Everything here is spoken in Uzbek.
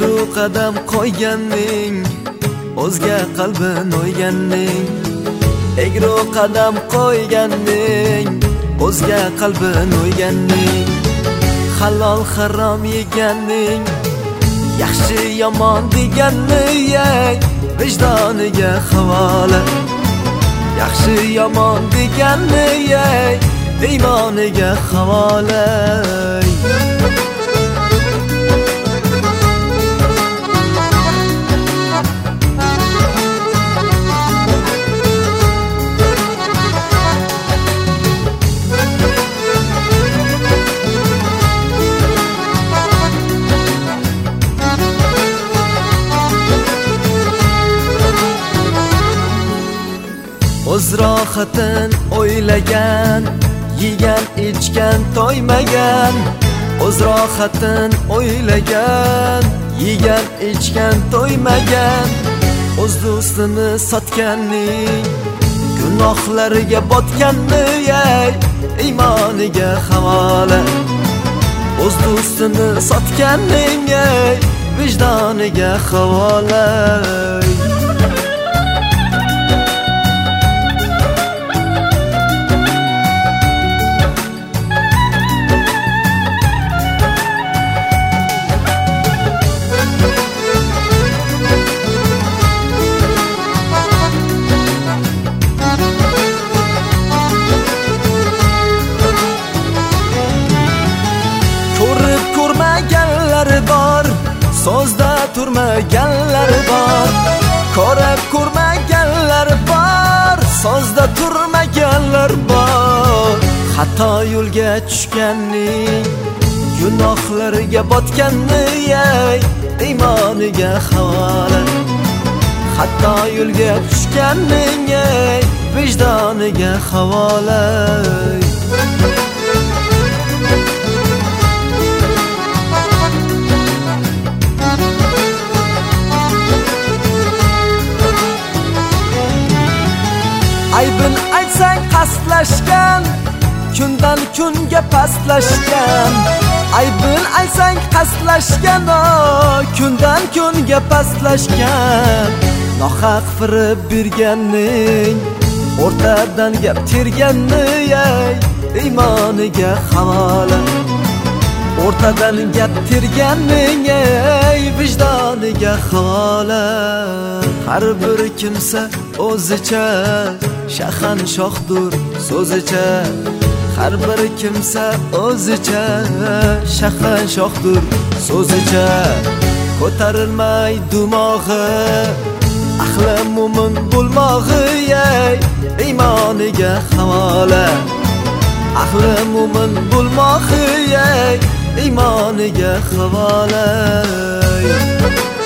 egru qadam qo'yganning o'zga qalbin o'yganning egru qadam qo'yganning o'zga qalbin o'yganning halol harom yeganning yaxshi yomon deganning vijdoniga havola yaxshi yomon deganning iymoniga havola o'z rohatin o'ylagan yegan ichgan to'ymagan o'z rohatin o'ylagan yegan ichgan to'ymagan o'z do'stini sotganning gunohlariga botganning iymoniga havola o'z do'stini sotganning vijdoniga havola bor so'zda turmaganlar bor ko'rib ko'rmaganlar bor so'zda turmaganlar bor xato yo'lga tushganning gunohlariga botganning iymoniga havola xato yo'lga tushganning vijdoniga havola aybin aytsang qasdlashgan kundan kunga pastlashgan aybin aytsang qasdlashgan kundan kunga pastlashgan nohaq firib berganning o'rtadan gap terganning iymoniga havola o'rtadan gap terganning vijdoniga havola har bir kimsa o'zicha shahanshohdir so'zicha har bir kimsa o'zicha shahanshohdir so'zicha ko'tarilmay dumog'i ahli mo'min bo'lmog'i iymoniga havola ahli mo'min bo'lmog'i iymoniga havola